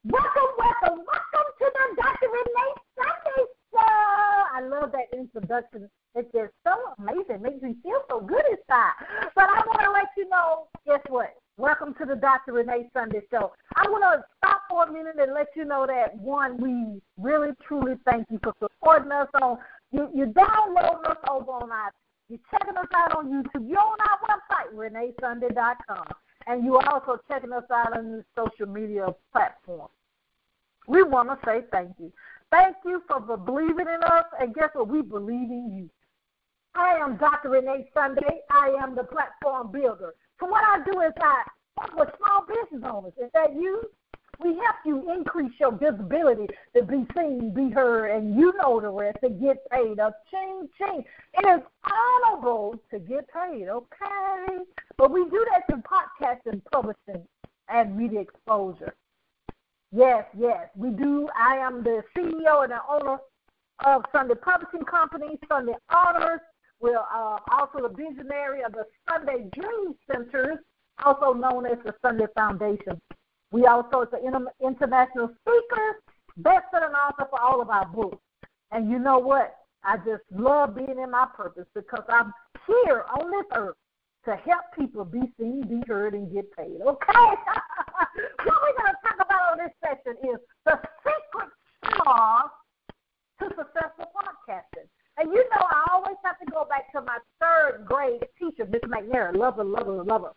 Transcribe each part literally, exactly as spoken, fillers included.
Welcome, welcome, welcome to the Doctor Renee Sunday Show. I love that introduction. It's just so amazing. It makes me feel so good inside. But I want to let you know, guess what? Welcome to the Doctor Renee Sunday Show. I want to stop for a minute and let you know that, one, we really, truly thank you for supporting us on, you, you downloading us over on iTunes. You're checking us out on YouTube. You're on our website, renee sunday dot com. And you're also checking us out on the social media platforms. We want to say thank you. Thank you for believing in us, and guess what? We believe in you. I am Doctor Renee Sunday. I am the platform builder. So what I do is I work with small business owners. Is that you? We help you increase your visibility to be seen, be heard, and you know the rest, to get paid. A ching, ching. It is honorable to get paid, okay? But we do that through podcasting, publishing, and media exposure. Yes, yes, we do. I am the C E O and the owner of Sunday Publishing Company, Sunday Authors. We're uh, also the visionary of the Sunday Dream Centers, also known as the Sunday Foundation. We also are an international speaker, best-selling author for all of our books. And you know what? I just love being in my purpose because I'm here on this earth to help people be seen, be heard, and get paid. Okay? What we're going to talk about on this session is the secret sauce to successful podcasting. And you know I always have to go back to my third grade teacher, Miss McNair. Love her, love her, love her.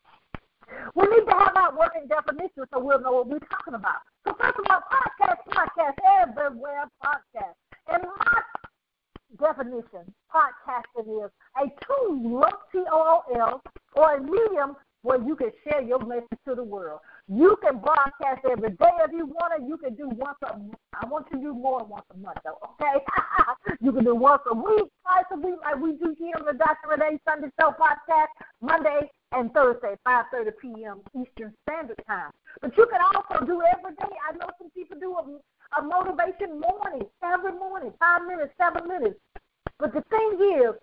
We need to have our working definition so we'll know what we're talking about. So first of all, podcast, podcast, everywhere podcast. And my definition, podcasting is a tool, T O O L, or a medium where you can share your message to the world. You can broadcast every day if you want it. You can do once a month. I want you to do more than once a month, though, okay? You can do once a week, twice a week, like we do here on the Doctor Renee Sunday Show podcast, Monday and Thursday, five thirty p.m. Eastern Standard Time. But you can also do every day. I know some people do a, a motivation morning, every morning, five minutes, seven minutes. But the thing is,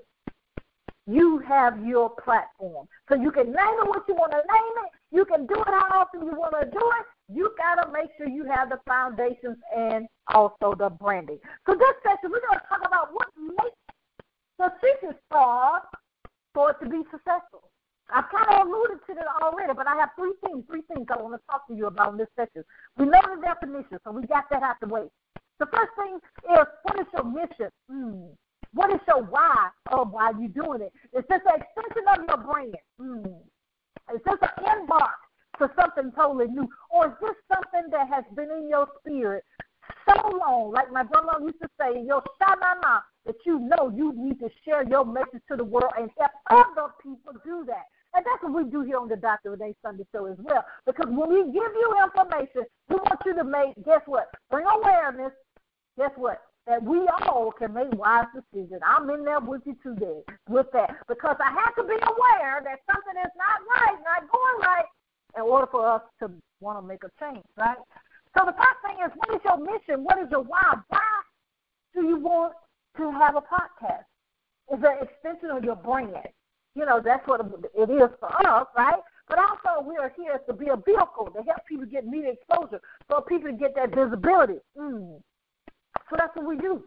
you have your platform. So you can name it what you want to name it. You can do it how often you want to do it. You got to make sure you have the foundations and also the branding. So this session, we're going to talk about what makes the secret sauce for it to be successful. I've kind of alluded to it already, but I have three things, three things I want to talk to you about in this session. We know the definition, so we got that out the way. The first thing is, what is your mission? Hmm. What is your why of why you're doing it? Is this an extension of your brand? Mm. Is this an embark to something totally new? Or is this something that has been in your spirit so long, like my grandma used to say, your sha-na-na, that you know you need to share your message to the world and help other people do that. And that's what we do here on the Doctor Renee Sunday Show as well. Because when we give you information, we want you to make, guess what, bring awareness, guess what? That we all can make wise decisions. I'm in there with you today with that because I have to be aware that something is not right, not going right, in order for us to want to make a change, right? So the first thing is, what is your mission? What is your why? Why do you want to have a podcast? It's an extension of your brand. You know, that's what it is for us, right? But also we are here to be a vehicle to help people get media exposure, for people to get that visibility. Mm. So that's what we do.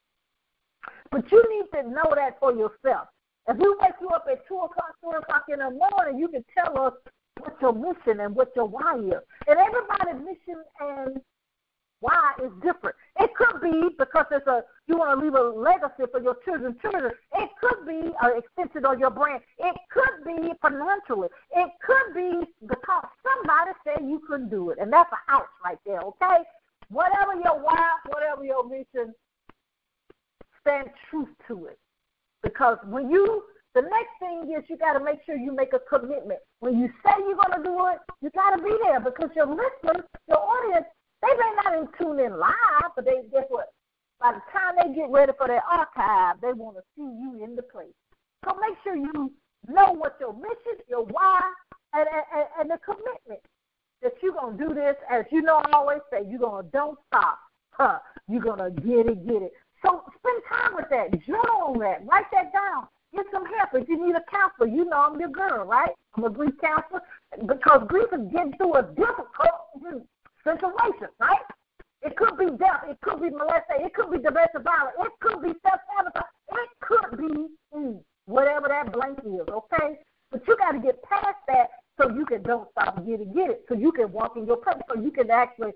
But you need to know that for yourself. If we wake you up at two o'clock, three o'clock in the morning, you can tell us what your mission and what your why is. And everybody's mission and why is different. It could be because it's a you want to leave a legacy for your children's children. It could be an extension of your brand. It could be financially. It could be because somebody said you couldn't do it. And that's an ouch right there, okay? Whatever your why, whatever your mission, stand truth to it. Because when you, the next thing is you got to make sure you make a commitment. When you say you're going to do it, you got to be there because your listeners, your audience, they may not even tune in live, but they, guess what? By the time they get ready for their archive, they want to see you in the place. So make sure you know what your mission, your why, and, and, and the commitment. That you're going to do this, as you know I always say, you're going to don't stop. Huh. You're going to get it, get it. So spend time with that. Journal on that. Write that down. Get some help. If you need a counselor, you know I'm your girl, right? I'm a grief counselor because grief is getting through a difficult. situation, right? It could be death. It could be molestation. It could be domestic violence. It could be self-sabotage. It could be mm, whatever that blank is, okay? But you got to get past that so you can don't stop and get it, get it, so you can walk in your purpose, so you can actually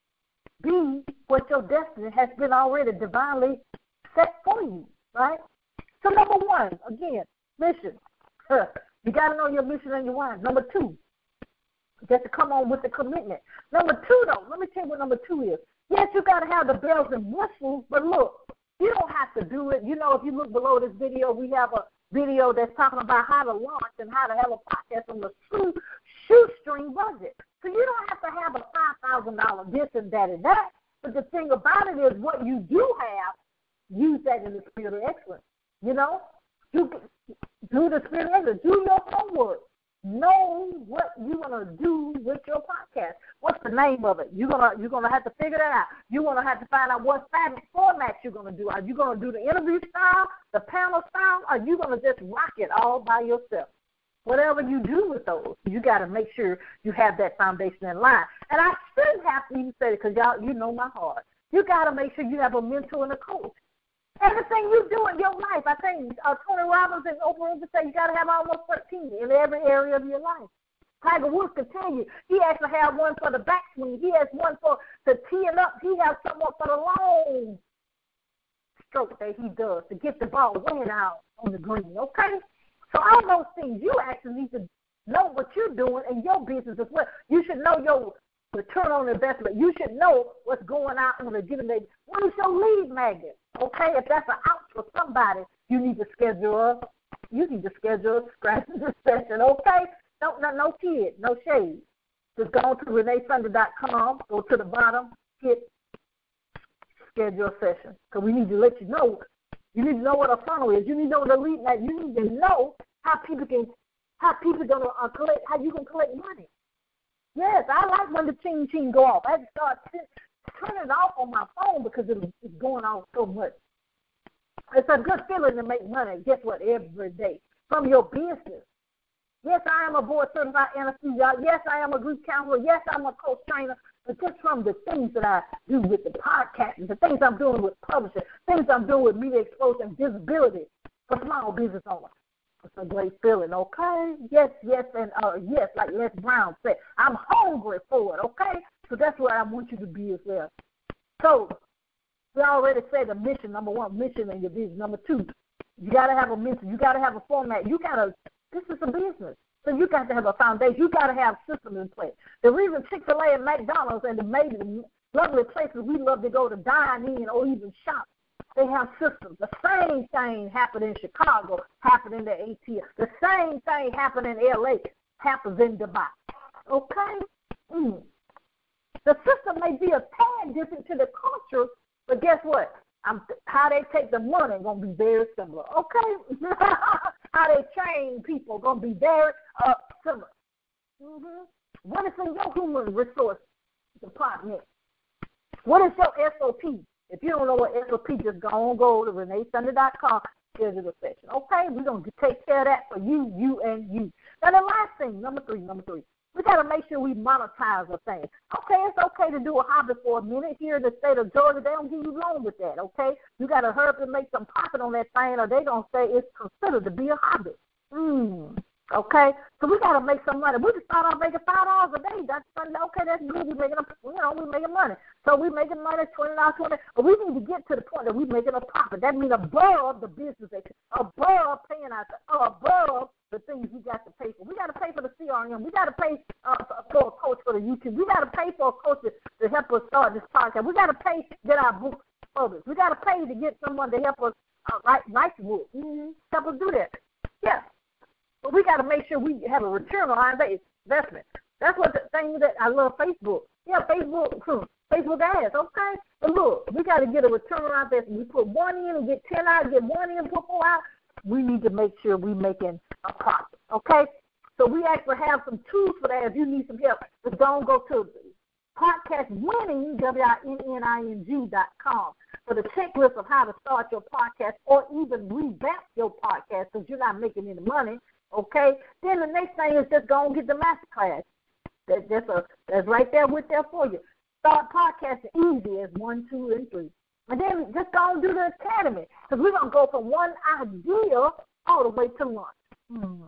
be what your destiny has been already divinely set for you, right? So number one, again, mission. You got to know your mission and your why. Number two, just to come on with the commitment. Number two, though, let me tell you what number two is. Yes, you got to have the bells and whistles, but look, you don't have to do it. You know, if you look below this video, we have a video that's talking about how to launch and how to have a podcast on the shoe, shoestring budget. So you don't have to have a five thousand dollars this and that and that. But the thing about it is what you do have, use that in the spirit of excellence. You know, do, do the spirit of excellence. Do your homework. Know what you're gonna do with your podcast. What's the name of it? You're gonna you're gonna have to figure that out. You're gonna have to find out what format you're gonna do. Are you gonna do the interview style, the panel style? Or are you gonna just rock it all by yourself? Whatever you do with those, you got to make sure you have that foundation in line. And I still have to even say it because y'all, you know my heart. You got to make sure you have a mentor and a coach. Everything you do in your life, I think uh, Tony Robbins and Oprah Winfrey say you got to have almost thirteen in every area of your life. Tiger Woods can tell you he actually has one for the backswing. He has one for the teeing up. He has someone for the long stroke that he does to get the ball way out on the green, okay? So all those things, you actually need to know what you're doing in your business as well. You should know your return on investment. You should know what's going out on a given day. What is your lead magnet? Okay, if that's an out for somebody, you need to schedule a, you need to schedule a scratch session, okay? No, no, no kid, no shade. Just go to renee sunday dot com, go to the bottom, hit schedule a session. Because we need to let you know. You need to know what a funnel is. You need to know what a lead magnet. You need to know how people can, how people gonna uh, collect, how you can collect money. Yes, I like when the ching ching go off. I had to start turning it off on my phone because it was it's going off so much. It's a good feeling to make money. Guess what? Every day from your business. Yes, I am a board certified anesthesiologist. Yes, I am a group counselor. Yes, I'm a coach trainer. But just from the things that I do with the podcasting, the things I'm doing with publishing, things I'm doing with media exposure and visibility for small business owners. It's a great feeling, okay? Yes, yes, and uh, yes, like Les Brown said, I'm hungry for it, okay? So that's what I want you to be as well. So we already said the mission, number one, mission in your business. Number two, you got to have a mission. You got to have a format. You got to, this is a business. So you got to have a foundation. You got to have systems in place. The reason Chick-fil-A and McDonald's and the maybe lovely places we love to go to dine in or even shop, they have systems. The same thing happened in Chicago, happened in the A T L. The same thing happened in L A, happens in Dubai. Okay? Mm. The system may be a tad different to the culture, but guess what? I'm, how they take the money is going to be very similar. Okay? How they train people going to be very uh, similar. Mm-hmm. What is in your human resource department? What is your S O P? If you don't know what S O P, just go on, go to renee sunday dot com, schedule a session. Okay? We're going to take care of that for you, you, and you. Now, the last thing, number three, number three, we got to make sure we monetize the thing. Okay, it's okay to do a hobby for a minute. Here in the state of Georgia, they don't give you loan with that, okay? You got to hurry up and make some profit on that thing, or they're going to say it's considered to be a hobby. Mm. Okay, so we got to make some money. We just start off making five dollars a day. That's okay. That's good. We're making, you know, we're making money. So we're making money, twenty dollars, twenty. But we need to get to the point that we're making a profit. That means above the business, above paying out, above the things we got to pay for. We got to pay for the C R M. We got to pay uh, for a coach for the YouTube. We got to pay for a coach to, to help us start this podcast. We got to pay to get our books published. We got to pay to get someone to help us uh, write nice books. Mm-hmm. Help us do that. Yeah. But we got to make sure we have a return on our investment. That's what the thing that I love Facebook. Yeah, Facebook, hmm, Facebook ads, okay? But look, we got to get a return on our investment. We put one in and get ten out, get one in and put four out. We need to make sure we're making a profit, okay? So we actually have some tools for that. If you need some help, just don't go to podcast winning, W I N N I N G dot com for the checklist of how to start your podcast or even revamp your podcast because you're not making any money. Okay, then the next thing is just go and get the master class. That, that's, a, that's right there with there for you. start podcasting easy as one, two, and three. And then just go and do the academy. Because we're going to go from one idea all the way to launch. Hmm.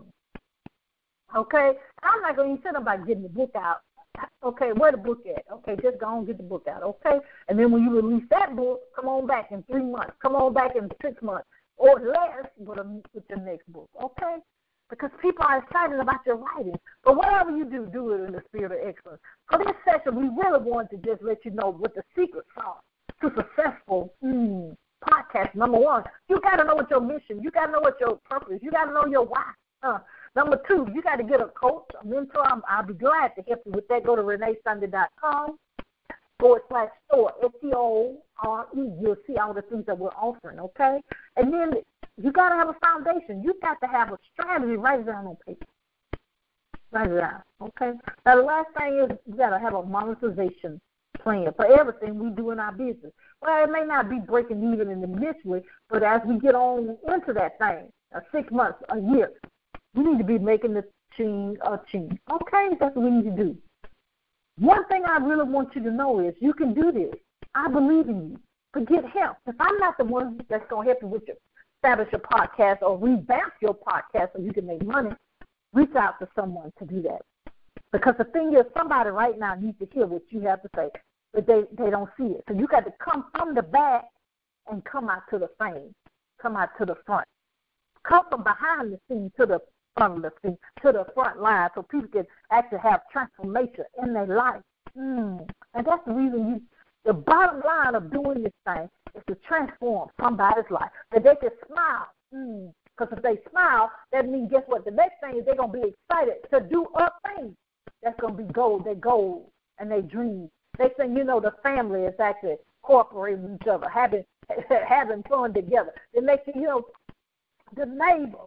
Okay? I'm not going to sit about getting the book out. Okay, where the book at? Okay, just go and get the book out, okay? And then when you release that book, come on back in three months. Come on back in six months or less with, a, with your next book, okay? Because people are excited about your writing. But whatever you do, do it in the spirit of excellence. For this session, we really want to just let you know what the secret sauce to successful mm, podcast. Number one, you got to know what your mission. You got to know what your purpose. You got to know your why. Uh, number two, you got to get a coach, a mentor. I'm, I'll be glad to help you with that. Go to renee sunday dot com forward slash store, S T O R E. You'll see all the things that we're offering, okay? And then you got to have a foundation. You got to have a strategy. Write it down on paper. Write it down, okay? Now, the last thing is you got to have a monetization plan for everything we do in our business. Well, it may not be breaking even in the initially, but as we get on into that thing, uh, six months, a year, we need to be making the ching a ching. Okay, that's what we need to do. One thing I really want you to know is you can do this. I believe in you. But get help. If I'm not the one that's going to help you with your establish your podcast or revamp your podcast so you can make money, reach out to someone to do that. Because the thing is, somebody right now needs to hear what you have to say, but they, they don't see it. So you got to come from the back and come out to the frame, come out to the front. Come from behind the scene to the front of the scene, to the front line, so people can actually have transformation in their life. Mm. And that's the reason you, the bottom line of doing this thing is to transform somebody's life, that they can smile. Mm. Because if they smile, that means, guess what? The next thing is they're going to be excited to do a thing that's going to be gold, their goals and their dreams. Next thing you know, the family is actually cooperating with each other, having having fun together. The next thing you know, the neighbor,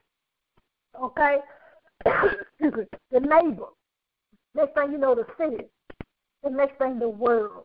okay? the neighbor. Next thing you know, the city. The next thing, the world.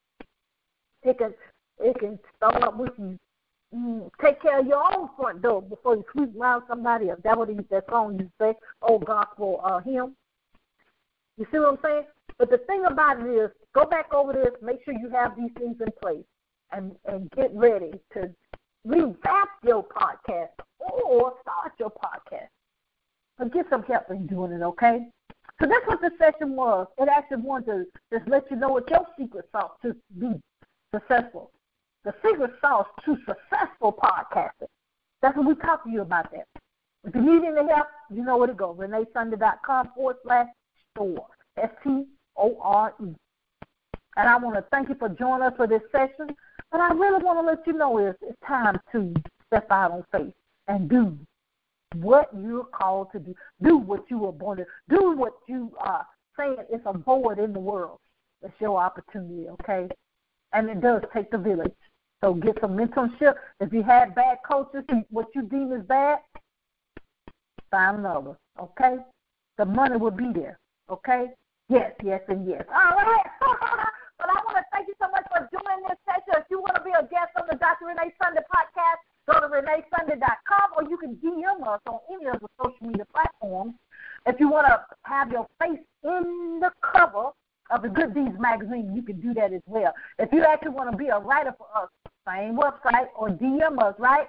It can, it can start with you. Mm, take care of your own front door before you sweep around somebody else. That what that song you say, oh gospel uh, hymn. You see what I'm saying? But the thing about it is, go back over this, make sure you have these things in place, and, and get ready to revamp your podcast or start your podcast. But get some help in doing it, okay? So that's what the session was. It actually wanted to just let you know what your secret sauce to be successful. The secret sauce to successful podcasting. That's what we talk to you about that. If you need any help, you know where to go. renee sunday dot com forward slash store. S T O R E. And I want to thank you for joining us for this session. But I really want to let you know is it's time to step out on faith and do what you're called to do. Do what you were born to do. Do what you are saying is a void in the world. It's your opportunity, okay? And it does take the village. So get some mentorship. If you had bad coaches, what you deem is bad, find another, okay? The money will be there, okay? Yes, yes, and yes. All right. But I want to thank you so much for joining this session. If you want to be a guest on the Doctor Renee Sunday podcast, go to renee sunday dot com, or you can D M us on any of the social media platforms. If you want to have your face in the cover of the Good Deeds magazine, you can do that as well. If you actually want to be a writer for us, same website, or D M us, right?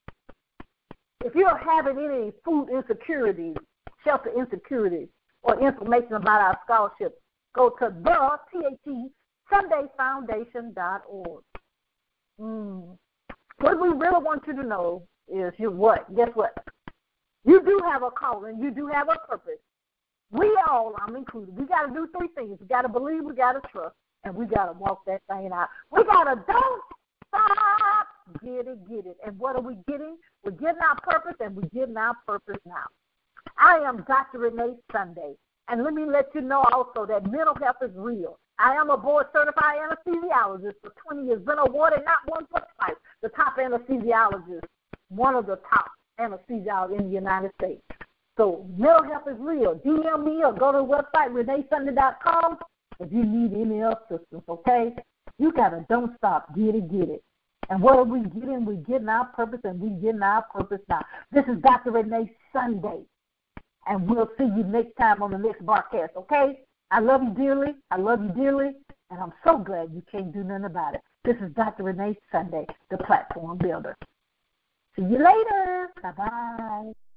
If you're having any food insecurities, shelter insecurities, or information about our scholarship, go to the T H E Sunday Foundation dot org. Mm. What we really want you to know is you what? Guess what? You do have a calling. You do have a purpose. We all, I'm included, we got to do three things. We got to believe, we got to trust, and we got to walk that thing out. We got to don't stop, get it, get it. And what are we getting? We're getting our purpose, and we're getting our purpose now. I am Doctor Renee Sunday, and let me let you know also that mental health is real. I am a board-certified anesthesiologist for twenty years, been awarded not once but twice, the top anesthesiologist, one of the top anesthesiologists in the United States. So mental health is real. D M me or go to the website, renee sunday dot com, if you need any assistance, okay? You got to don't stop, get it, get it. And what are we getting? We're getting our purpose, and we're getting our purpose now. This is Doctor Renee Sunday. And we'll see you next time on the next broadcast, okay? I love you dearly. I love you dearly. And I'm so glad you can't do nothing about it. This is Doctor Renee Sunday, the Platform Builder. See you later. Bye-bye.